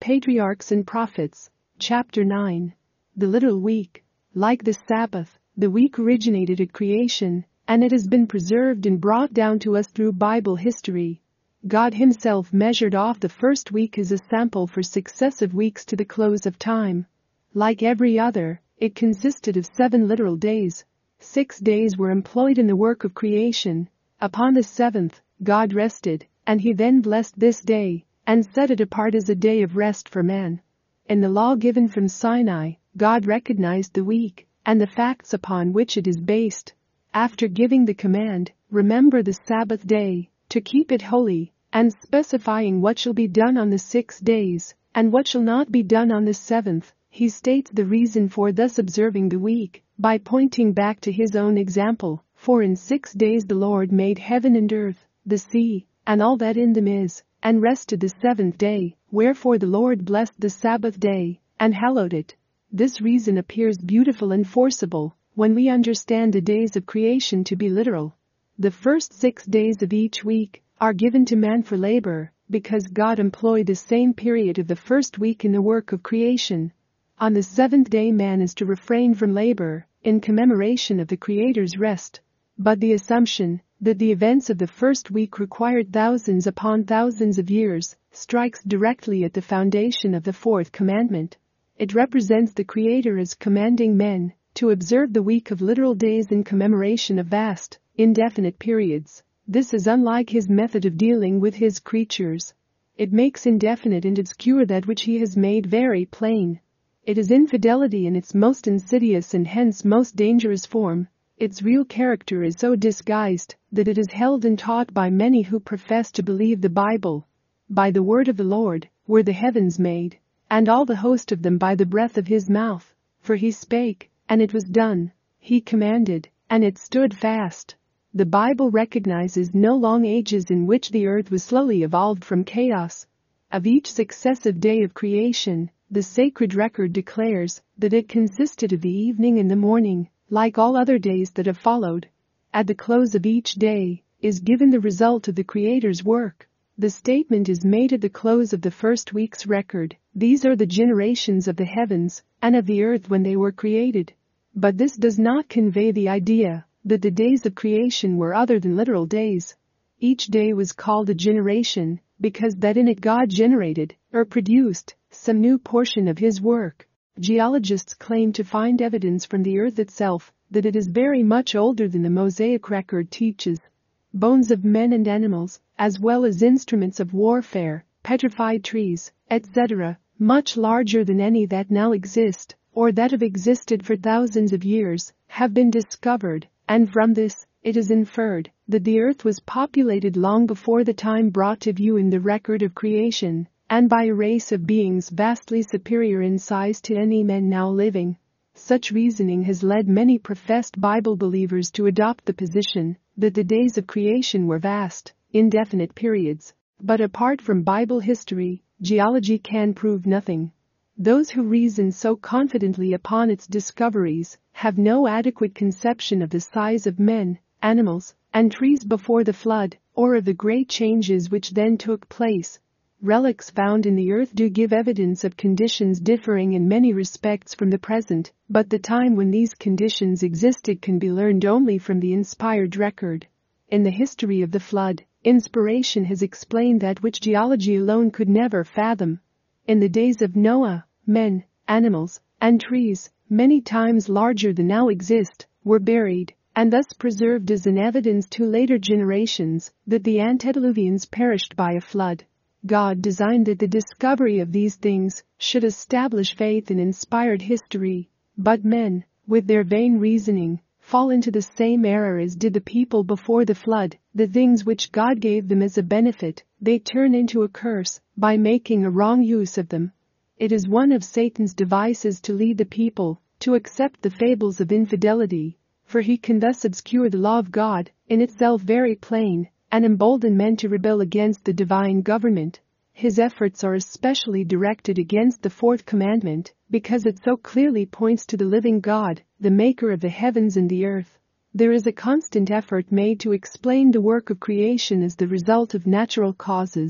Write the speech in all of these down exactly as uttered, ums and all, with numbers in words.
Patriarchs and Prophets, Chapter nine. The literal week. Like the Sabbath, the week originated at creation, and it has been preserved and brought down to us through Bible history. God Himself measured off the first week as a sample for successive weeks to the close of time. Like every other, it consisted of seven literal days. Six days were employed in the work of creation. Upon the seventh, God rested, and He then blessed this day, and set it apart as a day of rest for man. In the law given from Sinai, God recognized the week, and the facts upon which it is based. After giving the command, "Remember the Sabbath day, to keep it holy," and specifying what shall be done on the six days, and what shall not be done on the seventh, He states the reason for thus observing the week, by pointing back to His own example. For in six days the Lord made heaven and earth, the sea, and all that in them is, and rested the seventh day, wherefore the Lord blessed the Sabbath day, and hallowed it. This reason appears beautiful and forcible, when we understand the days of creation to be literal. The first six days of each week are given to man for labor, because God employed the same period of the first week in the work of creation. On the seventh day man is to refrain from labor, in commemoration of the Creator's rest. But the assumption that the events of the first week required thousands upon thousands of years strikes directly at the foundation of the fourth commandment. It represents the Creator as commanding men to observe the week of literal days in commemoration of vast, indefinite periods. This is unlike His method of dealing with His creatures. It makes indefinite and obscure that which He has made very plain. It is infidelity in its most insidious and hence most dangerous form. Its real character is so disguised that it is held and taught by many who profess to believe the Bible. By the word of the Lord were the heavens made, and all the host of them by the breath of His mouth. For He spake, and it was done. He commanded, and it stood fast. The Bible recognizes no long ages in which the earth was slowly evolved from chaos. Of each successive day of creation, the sacred record declares that it consisted of the evening and the morning, like all other days that have followed. At the close of each day is given the result of the Creator's work. The statement is made at the close of the first week's record. These are the generations of the heavens and of the earth when they were created. But this does not convey the idea that the days of creation were other than literal days. Each day was called a generation because that in it God generated, or produced, some new portion of His work. Geologists claim to find evidence from the earth itself that it is very much older than the Mosaic record teaches. Bones of men and animals, as well as instruments of warfare, petrified trees, et cetera, much larger than any that now exist, or that have existed for thousands of years, have been discovered, and from this, it is inferred that the earth was populated long before the time brought to view in the record of creation, and by a race of beings vastly superior in size to any men now living. Such reasoning has led many professed Bible believers to adopt the position that the days of creation were vast, indefinite periods. But apart from Bible history, geology can prove nothing. Those who reason so confidently upon its discoveries have no adequate conception of the size of men, animals, and trees before the flood, or of the great changes which then took place. Relics found in the earth do give evidence of conditions differing in many respects from the present, but the time when these conditions existed can be learned only from the inspired record. In the history of the flood, inspiration has explained that which geology alone could never fathom. In the days of Noah, men, animals, and trees, many times larger than now exist, were buried, and thus preserved as an evidence to later generations that the antediluvians perished by a flood. God designed that the discovery of these things should establish faith in inspired history, but men, with their vain reasoning, fall into the same error as did the people before the flood. The things which God gave them as a benefit, they turn into a curse by making a wrong use of them. It is one of Satan's devices to lead the people to accept the fables of infidelity, for he can thus obscure the law of God, in itself very plain, and embolden men to rebel against the divine government. His efforts are especially directed against the fourth commandment, because it so clearly points to the living God, the maker of the heavens and the earth. There is a constant effort made to explain the work of creation as the result of natural causes.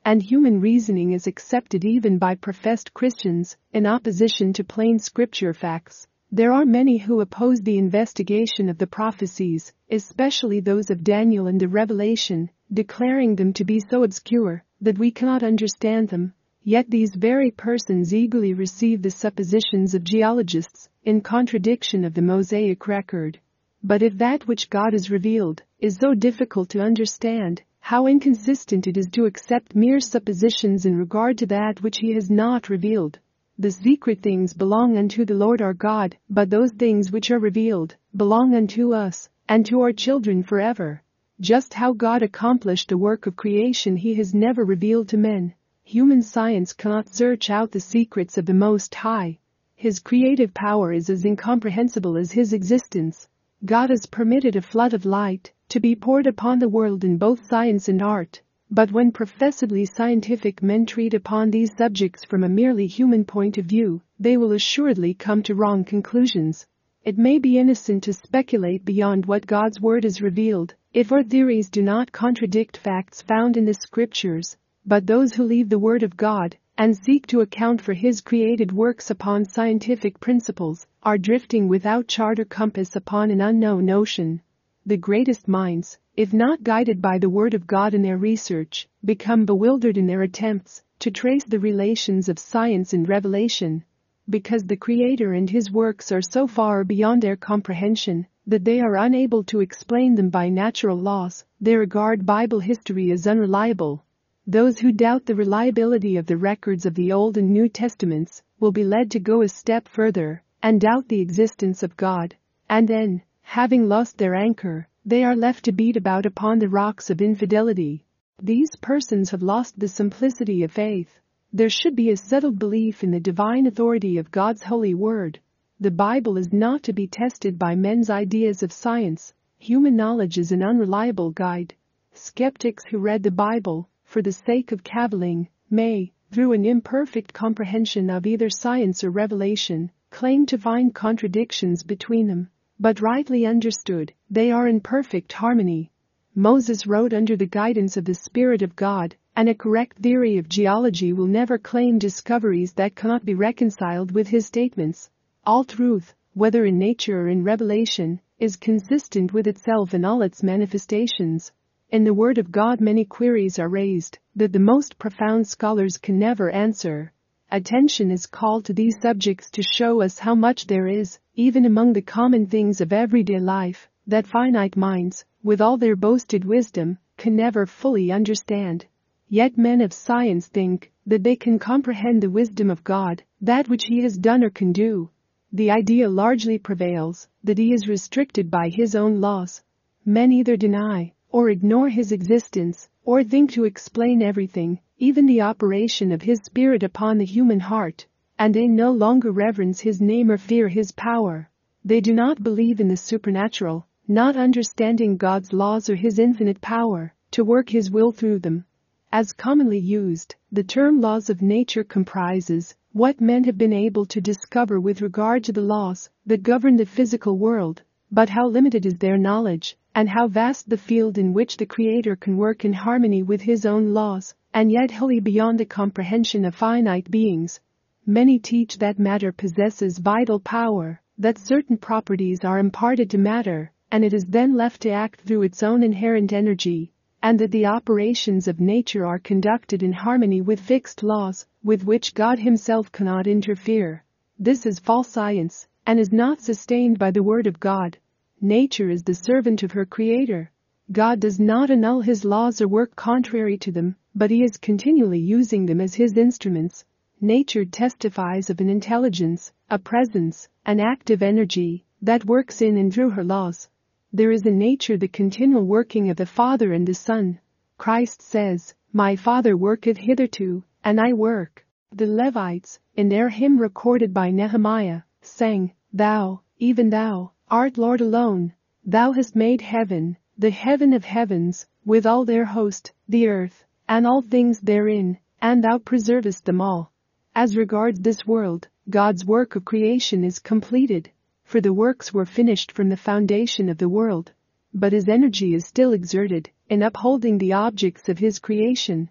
and human reasoning is accepted even by professed Christians in opposition to plain scripture facts. There are many who oppose the investigation of the prophecies, especially those of Daniel and the Revelation, declaring them to be so obscure that we cannot understand them. Yet these very persons eagerly receive the suppositions of geologists in contradiction of the Mosaic record. But if that which God has revealed is so difficult to understand, how inconsistent it is to accept mere suppositions in regard to that which He has not revealed. The secret things belong unto the Lord our God, but those things which are revealed belong unto us and to our children forever. Just how God accomplished the work of creation He has never revealed to men. Human science cannot search out the secrets of the Most High. His creative power is as incomprehensible as His existence. God has permitted a flood of light to be poured upon the world in both science and art, but when professedly scientific men treat upon these subjects from a merely human point of view, they will assuredly come to wrong conclusions. It may be innocent to speculate beyond what God's word has revealed, if our theories do not contradict facts found in the scriptures, but those who leave the word of God and seek to account for His created works upon scientific principles are drifting without chart or compass upon an unknown ocean. The greatest minds, if not guided by the word of God in their research, become bewildered in their attempts to trace the relations of science and revelation. Because the Creator and His works are so far beyond their comprehension that they are unable to explain them by natural laws, they regard Bible history as unreliable. Those who doubt the reliability of the records of the Old and New Testaments will be led to go a step further and doubt the existence of God, and then, having lost their anchor, they are left to beat about upon the rocks of infidelity. These persons have lost the simplicity of faith. There should be a settled belief in the divine authority of God's holy word. The Bible is not to be tested by men's ideas of science. Human knowledge is an unreliable guide. Skeptics who read the Bible for the sake of cavilling may, through an imperfect comprehension of either science or revelation, claim to find contradictions between them. But rightly understood, they are in perfect harmony. Moses wrote under the guidance of the Spirit of God, and a correct theory of geology will never claim discoveries that cannot be reconciled with his statements. All truth, whether in nature or in revelation, is consistent with itself in all its manifestations. In the Word of God many queries are raised that the most profound scholars can never answer. Attention is called to these subjects to show us how much there is, even among the common things of everyday life, that finite minds, with all their boasted wisdom, can never fully understand. Yet men of science think that they can comprehend the wisdom of God, that which He has done or can do. The idea largely prevails that He is restricted by His own laws. Men either deny or ignore His existence, or think to explain everything, even the operation of His Spirit upon the human heart, and they no longer reverence His name or fear His power. They do not believe in the supernatural, not understanding God's laws or His infinite power to work His will through them. As commonly used, the term laws of nature comprises what men have been able to discover with regard to the laws that govern the physical world, but how limited is their knowledge, and how vast the field in which the Creator can work in harmony with His own laws, and yet wholly beyond the comprehension of finite beings. Many teach that matter possesses vital power, that certain properties are imparted to matter, and it is then left to act through its own inherent energy, and that the operations of nature are conducted in harmony with fixed laws, with which God Himself cannot interfere. This is false science, and is not sustained by the Word of God. Nature is the servant of her Creator. God does not annul His laws or work contrary to them, but He is continually using them as His instruments. Nature testifies of an intelligence, a presence, an active energy that works in and through her laws. There is in nature the continual working of the Father and the Son. Christ says, "My Father worketh hitherto, and I work." The Levites, in their hymn recorded by Nehemiah, sang, "Thou, even Thou, art Lord alone. Thou hast made heaven, the heaven of heavens, with all their host, the earth, and all things therein, and Thou preservest them all." As regards this world, God's work of creation is completed, for the works were finished from the foundation of the world. But His energy is still exerted in upholding the objects of His creation.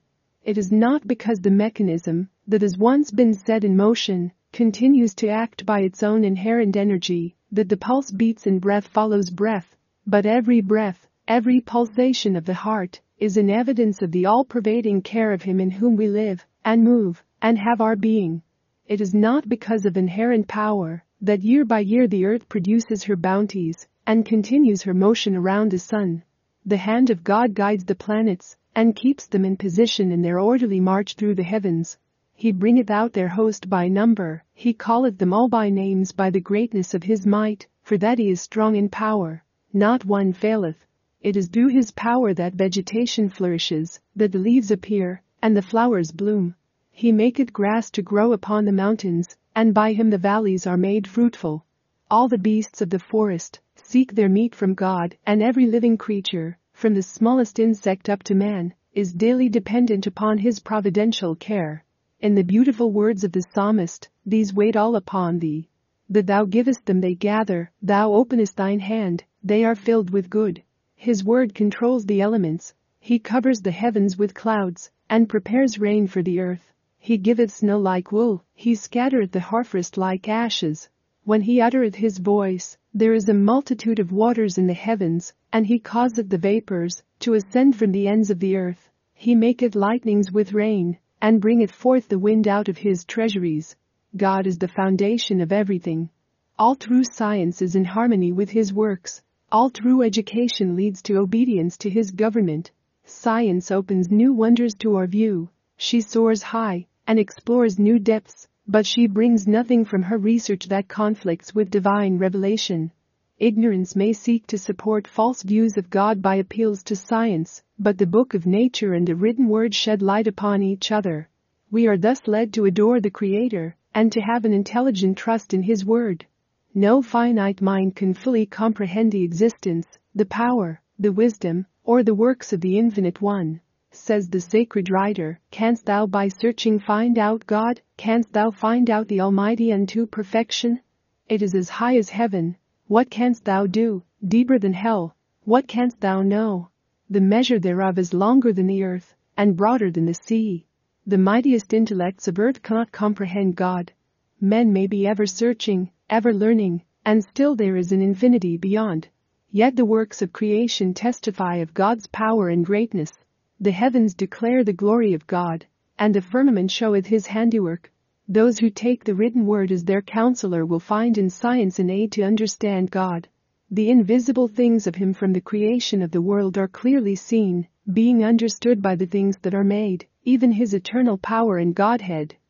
It is not because the mechanism that has once been set in motion continues to act by its own inherent energy that the pulse beats and breath follows breath, but every breath, every pulsation of the heart is an evidence of the all-pervading care of Him in whom we live and move and have our being. It is not because of inherent power that year by year the earth produces her bounties and continues her motion around the sun. The hand of God guides the planets and keeps them in position in their orderly march through the heavens. He bringeth out their host by number, He calleth them all by names by the greatness of His might, for that He is strong in power. Not one faileth. It is through His power that vegetation flourishes, that the leaves appear, and the flowers bloom. He maketh grass to grow upon the mountains, and by Him the valleys are made fruitful. All the beasts of the forest seek their meat from God, and every living creature, from the smallest insect up to man, is daily dependent upon His providential care. In the beautiful words of the psalmist, these wait all upon Thee. That Thou givest them they gather, Thou openest Thine hand, they are filled with good. His word controls the elements. He covers the heavens with clouds, and prepares rain for the earth. He giveth snow like wool, He scattereth the hoarfrost like ashes. When He uttereth His voice, there is a multitude of waters in the heavens, and He causeth the vapors to ascend from the ends of the earth. He maketh lightnings with rain, and bringeth forth the wind out of His treasuries. God is the foundation of everything. All true science is in harmony with His works. All true education leads to obedience to His government. Science opens new wonders to our view. She soars high and explores new depths, but she brings nothing from her research that conflicts with divine revelation. Ignorance may seek to support false views of God by appeals to science, but the book of nature and the written word shed light upon each other. We are thus led to adore the Creator and to have an intelligent trust in His word. No finite mind can fully comprehend the existence, the power, the wisdom, or the works of the Infinite One. Says the sacred writer, canst thou by searching find out God? Canst thou find out the Almighty unto perfection? It is as high as heaven. What canst thou do? Deeper than hell. What canst thou know? The measure thereof is longer than the earth, and broader than the sea. The mightiest intellects of earth cannot comprehend God. Men may be ever searching, ever learning, and still there is an infinity beyond. Yet the works of creation testify of God's power and greatness. The heavens declare the glory of God, and the firmament showeth His handiwork. Those who take the written word as their counselor will find in science an aid to understand God. The invisible things of Him from the creation of the world are clearly seen, being understood by the things that are made, even His eternal power and Godhead.